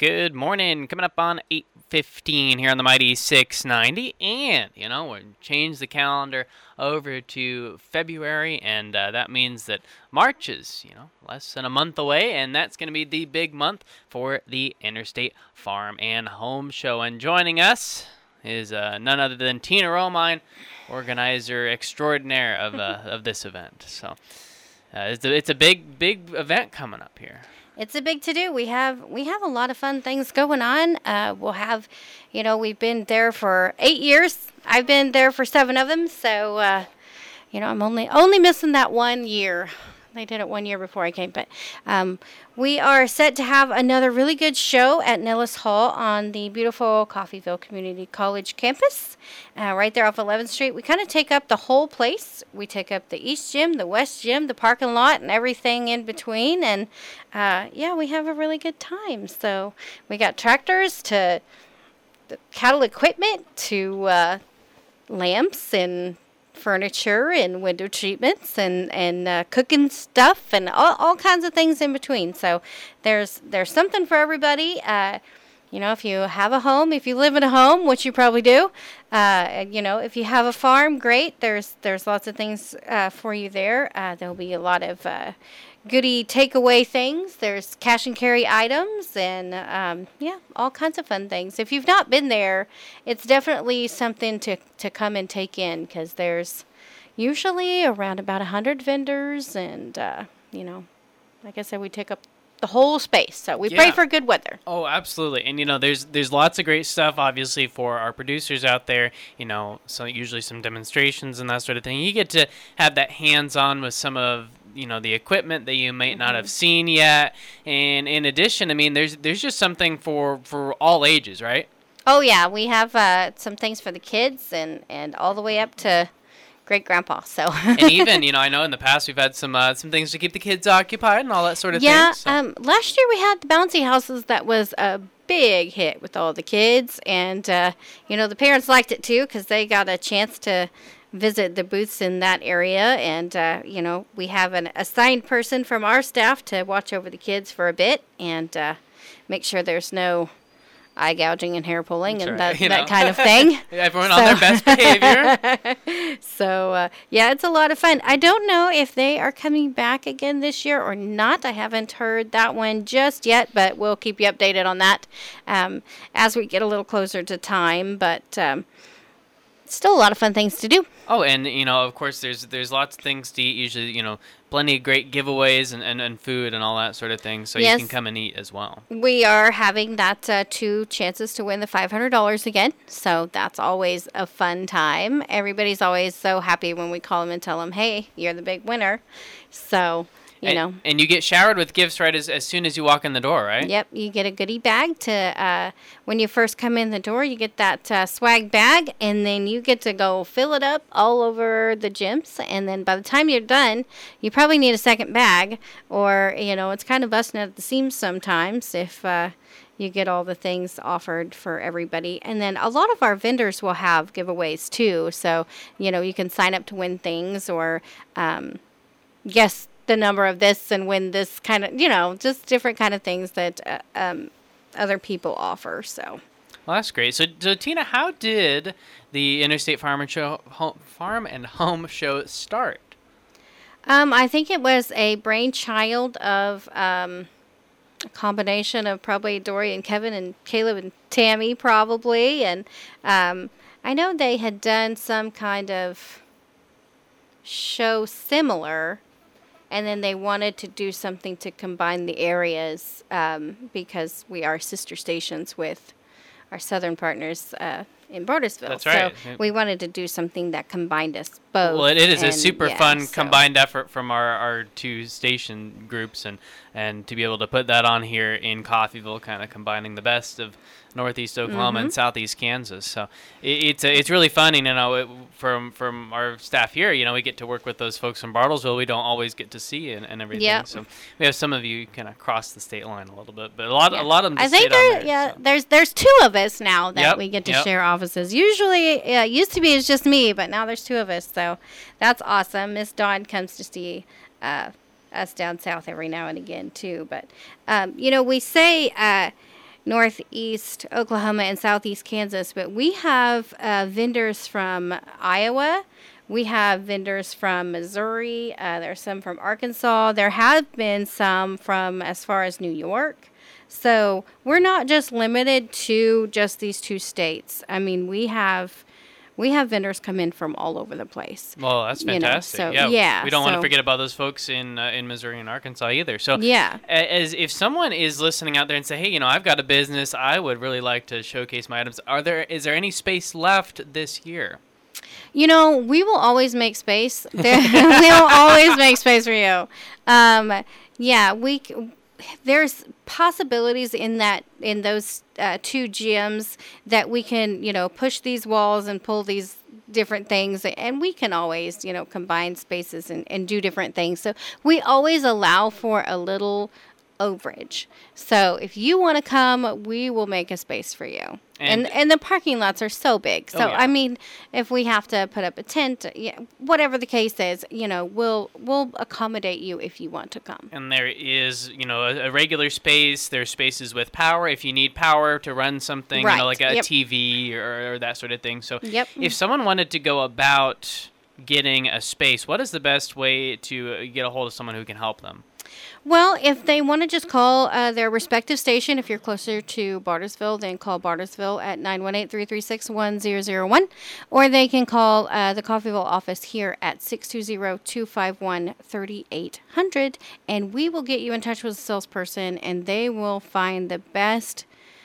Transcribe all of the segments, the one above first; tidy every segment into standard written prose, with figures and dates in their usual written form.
Good morning. Coming up on 8:15 here on the Mighty 690. And, we're changed the calendar over to February, and that means that March is, less than a month away, and that's going to be the big month for the Interstate Farm and Home Show. And joining us is none other than Tina Romine, organizer extraordinaire of this event. So it's a big event coming up here. It's a big to-do. We have a lot of fun things going on. We'll have, we've been there for 8 years. I've been there for 7 of them. So, I'm only missing that 1 year. They did it 1 year before I came. But we are set to have another really good show at Nellis Hall on the beautiful Coffeyville Community College campus, right there off 11th Street. We kind of take up the whole place. We take up the East Gym, the West Gym, the parking lot, and everything in between. And, we have a really good time. So we got tractors to the cattle equipment to lamps and furniture and window treatments and cooking stuff and all kinds of things in between. So there's something for everybody. If you have a home, if you live in a home, which you probably do, if you have a farm, great. There's lots of things for you there. There'll be a lot of goodie takeaway things. There's cash and carry items and all kinds of fun things. If you've not been there, it's definitely something to come and take in, because there's usually around about 100 vendors, and like I said, we take up the whole space, so we pray for good weather. Oh, absolutely. And there's lots of great stuff, obviously, for our producers out there. So usually some demonstrations and that sort of thing. You get to have that hands-on with some of the equipment that you might not have seen yet. And in addition, there's just something for all ages, right? Oh yeah, we have some things for the kids and all the way up to great grandpa. So and even I know in the past we've had some things to keep the kids occupied and all that sort of thing. Yeah, so. Last year we had the bouncy houses. That was a big hit with all the kids, and the parents liked it too, because they got a chance to visit the booths in that area, and we have an assigned person from our staff to watch over the kids for a bit and make sure there's no eye gouging and hair pulling. That's and right. that kind of thing. Everyone on their best behavior. So it's a lot of fun. I don't know if they are coming back again this year or not. I haven't heard that one just yet, but we'll keep you updated on that as we get a little closer to time. But still a lot of fun things to do. Oh, and of course there's lots of things to eat, usually, plenty of great giveaways and food and all that sort of thing, so yes, you can come and eat as well. We are having that 2 chances to win the $500 again, so that's always a fun time. Everybody's always so happy when we call them and tell them, hey, you're the big winner. So and you get showered with gifts right as soon as you walk in the door, right? Yep, you get a goodie bag to when you first come in the door. You get that swag bag, and then you get to go fill it up all over the gyms. And then by the time you're done, you probably need a second bag, or it's kind of busting at the seams sometimes if you get all the things offered for everybody. And then a lot of our vendors will have giveaways too, so you can sign up to win things, or guess the number of this and win this kind of, just different kind of things that other people offer. So, well, that's great. So Tina, how did the Interstate Farm and Home Show start? I think it was a brainchild of a combination of probably Dory and Kevin and Caleb and Tammy probably. And I know they had done some kind of show similar, and then they wanted to do something to combine the areas because we are sister stations with our southern partners in Brodersville. That's right. So we wanted to do something that combined us both. Well, it is a super fun combined effort from our 2 station groups, and to be able to put that on here in Coffeyville, kind of combining the best of Northeast Oklahoma and Southeast Kansas. So it's really fun, from our staff here, we get to work with those folks from Bartlesville we don't always get to see and everything. Yep. So we have some of you kind of cross the state line a little bit, but a lot of them just stayed on there. There's 2 of us now that we get to share offices. Usually it used to be it's just me, but now there's 2 of us, so that's awesome. Miss Dawn comes to see us down south every now and again too, but we say northeast Oklahoma and southeast Kansas, but we have vendors from Iowa. We have vendors from Missouri. There's some from Arkansas. There have been some from as far as New York. So we're not just limited to just these two states. I mean, we have vendors come in from all over the place. Well, that's fantastic. We don't want to forget about those folks in Missouri and Arkansas either. So as if someone is listening out there and say, hey, I've got a business, I would really like to showcase my items. Is there any space left this year? We will always make space. We'll always make space for you. There's possibilities in those two gyms that we can, push these walls and pull these different things, and we can always, combine spaces and do different things. So we always allow for a little overage. So if you want to come, we will make a space for you. And the parking lots are so big. So I mean, if we have to put up a tent, whatever the case is, we'll accommodate you if you want to come. And there is, a regular space. There's spaces with power if you need power to run something, like a TV or that sort of thing. So if someone wanted to go about getting a space, what is the best way to get a hold of someone who can help them? Well, if they want to just call their respective station, if you're closer to Bartlesville, then call Bartlesville at 918-336-1001, or they can call the Coffeyville office here at 620-251-3800, and we will get you in touch with a salesperson, and they will find the best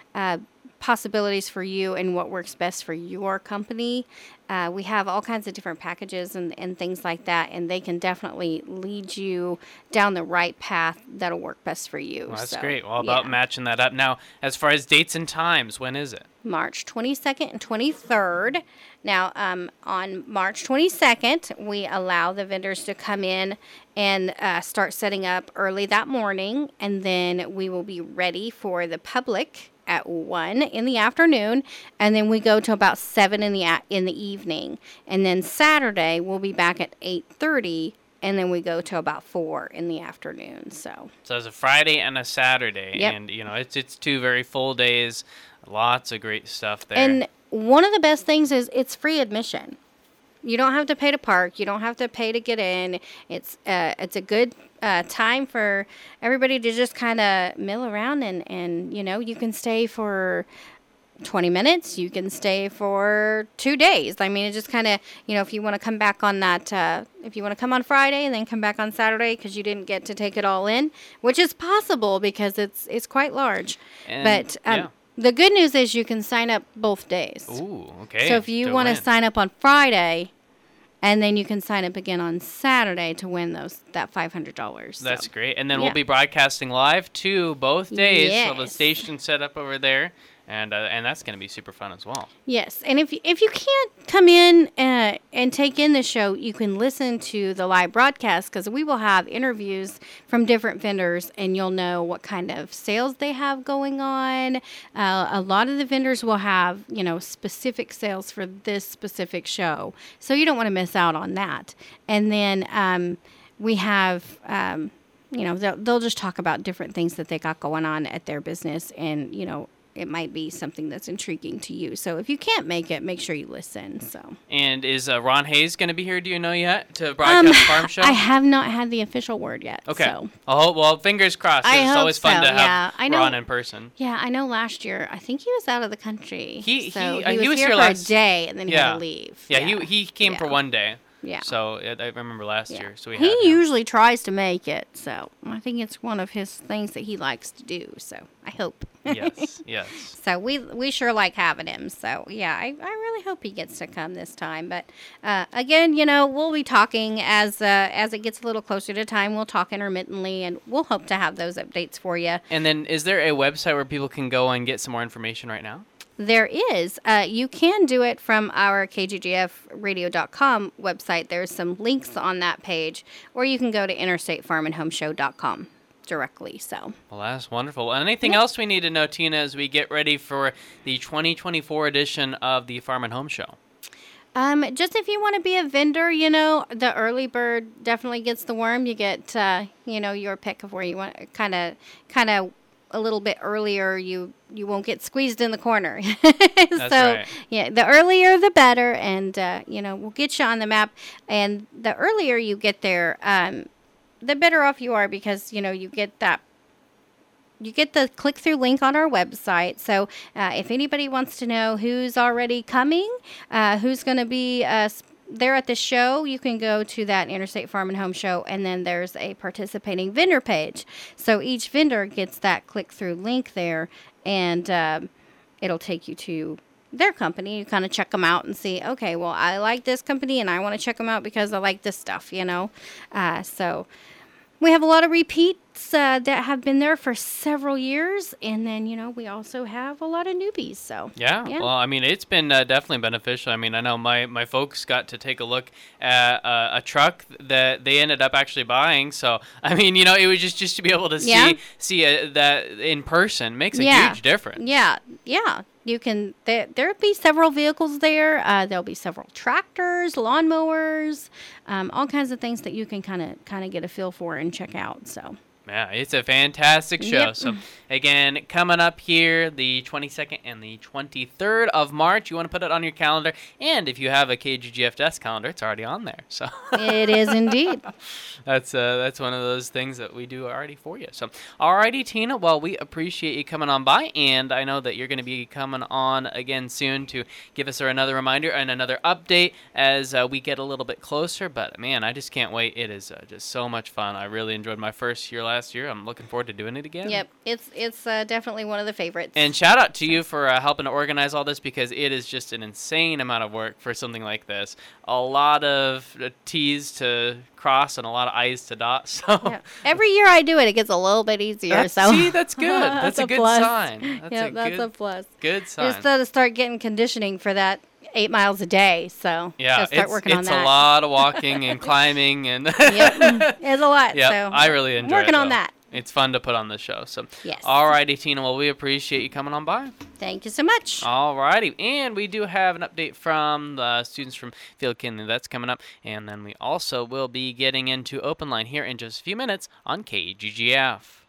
possibilities for you and what works best for your company. We have all kinds of different packages and things like that, and they can definitely lead you down the right path that'll work best for you. Well, that's great. All about matching that up. Now, as far as dates and times, when is it? March 22nd and 23rd. Now, on March 22nd, we allow the vendors to come in and start setting up early that morning, and then we will be ready for the public at 1 in the afternoon, and then we go to about 7 in the evening. And then Saturday, we'll be back at 8:30, and then we go to about 4 in the afternoon. So it's a Friday and a Saturday, and it's 2 very full days. Lots of great stuff there. And one of the best things is it's free admission. You don't have to pay to park. You don't have to pay to get in. It's a good time for everybody to just kind of mill around and you can stay for 20 minutes. You can stay for 2 days. I mean, it just kind of, if you want to come back on that, if you want to come on Friday and then come back on Saturday because you didn't get to take it all in, which is possible because it's quite large. But the good news is you can sign up both days. Ooh, okay. So if you want to sign up on Friday, and then you can sign up again on Saturday to win that $500. So. That's great. And then we'll be broadcasting live too both days. Yes. So the station's set up over there. And that's going to be super fun as well. Yes. And if you can't come in and take in the show, you can listen to the live broadcast because we will have interviews from different vendors and you'll know what kind of sales they have going on. A lot of the vendors will have, specific sales for this specific show. So you don't want to miss out on that. And then we have... they'll just talk about different things that they got going on at their business and, it might be something that's intriguing to you. So if you can't make it, make sure you listen. So. And is Ron Hayes going to be here, do you know yet, to broadcast the farm show? I have not had the official word yet. Okay. So. Oh, well, fingers crossed. It's always fun to have Ron in person. Yeah, I know last year, I think he was out of the country. He was here for a day, and then he had to leave. Yeah, he came for one day. Yeah. So I remember last year. So he usually tries to make it. So I think it's one of his things that he likes to do. So I hope. Yes. So we sure like having him. So yeah, I really hope he gets to come this time. But again, we'll be talking as it gets a little closer to time. We'll talk intermittently, and we'll hope to have those updates for you. And then, is there a website where people can go and get some more information right now? There is. You can do it from our KGGFradio.com website. There's some links on that page, or you can go to interstatefarmandhomeshow.com directly. So. Well, that's wonderful. Anything else we need to know, Tina, as we get ready for the 2024 edition of the Farm and Home Show? Just if you want to be a vendor, the early bird definitely gets the worm. You get, your pick of where you want kind of a little bit earlier, you won't get squeezed in the corner. That's So, right. yeah, the earlier the better, and we'll get you on the map. And the earlier you get there, the better off you are, because you get the click-through link on our website. So if anybody wants to know who's already coming, who's going to be there at the show, you can go to that Interstate Farm and Home show, and then there's a participating vendor page. So each vendor gets that click-through link there, and it'll take you to their company. You kind of check them out and see, okay, well, I like this company, and I want to check them out because I like this stuff, So we have a lot of repeats that have been there for several years, and then we also have a lot of newbies. So Yeah. Well, I mean, it's been definitely beneficial. I mean, I know my folks got to take a look at a truck that they ended up actually buying. So I mean, it was just to be able to see that in person makes a huge difference. Yeah. You can. There'll be several vehicles there. There'll be several tractors, lawnmowers, all kinds of things that you can kind of get a feel for and check out. So. Yeah, it's a fantastic show. Yep. So, again, coming up here, the 22nd and the 23rd of March. You want to put it on your calendar. And if you have a KGGF Desk calendar, it's already on there. So It is indeed. That's one of those things that we do already for you. So, alrighty, Tina. Well, we appreciate you coming on by. And I know that you're going to be coming on again soon to give us another reminder and another update as we get a little bit closer. But, man, I just can't wait. It is just so much fun. I really enjoyed my first year last year. I'm looking forward to doing it again. Yep, it's definitely one of the favorites. And shout out to you for helping to organize all this, because it is just an insane amount of work for something like this. A lot of T's to cross and a lot of I's to dot. So every year I do it, it gets a little bit easier. See, that's good. That's a good plus. sign. That's a plus. Good sign. Just to start getting conditioning for that 8 miles a day. So start working on that. It's a lot of walking and climbing and Yep, it's a lot. Yeah, so I really enjoy working it, on that. It's fun to put on the show. So, yes. Alrighty, Tina. Well, we appreciate you coming on by. Thank you so much. Alrighty, and we do have an update from the students from Field Kinley. That's coming up, and then we also will be getting into Open Line here in just a few minutes on KGGF.